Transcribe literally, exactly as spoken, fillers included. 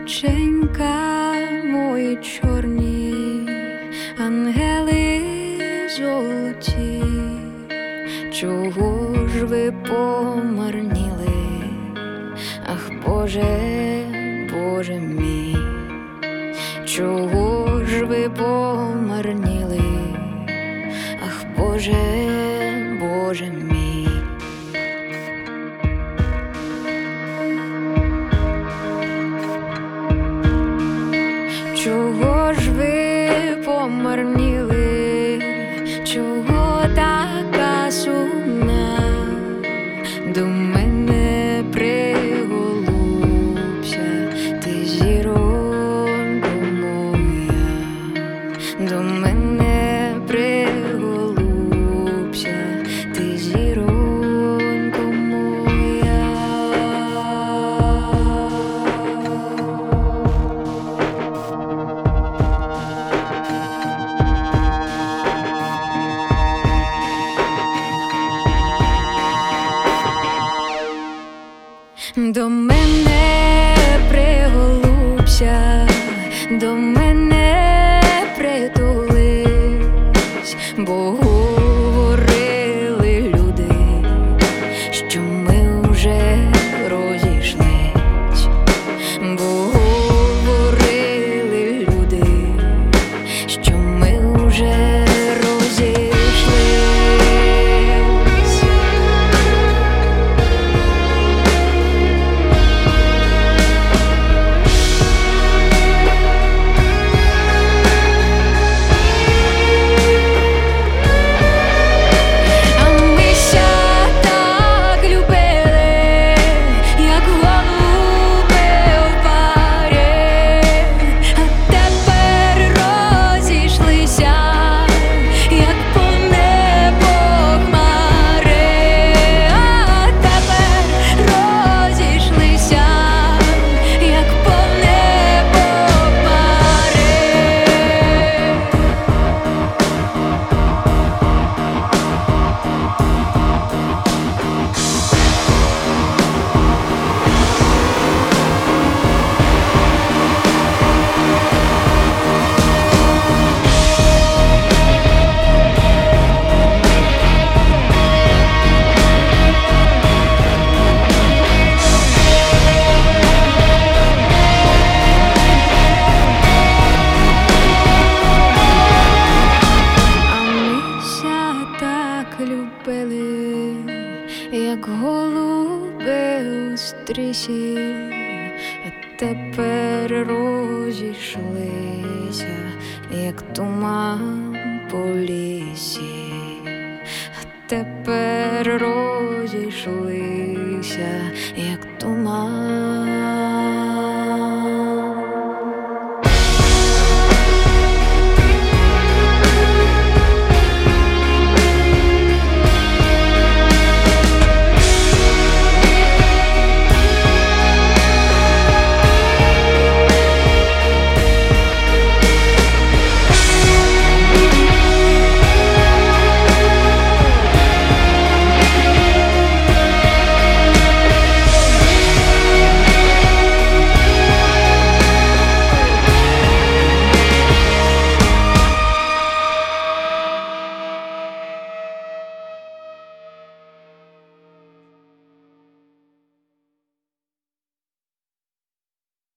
оченька мої чорні, ангели золоті, чого ж ви помарніли? Ах, Боже, Боже мій, чого ж ви помарніли? Ах, Боже, Боже мій. Чого ж ви помарніли? Чого така сумна? До мене приголубся, ти зіронько моя. До мене приголубся, ти зіронько моя. До мене приголубся, до мене притулись, бо говорили люди, що ми вже розійшлись, бо говорили люди, що ми вже розійшлись. Любили, як голуби у стрісі, а тепер розійшлися, як туман по лісі, а тепер розійшлися, як туман.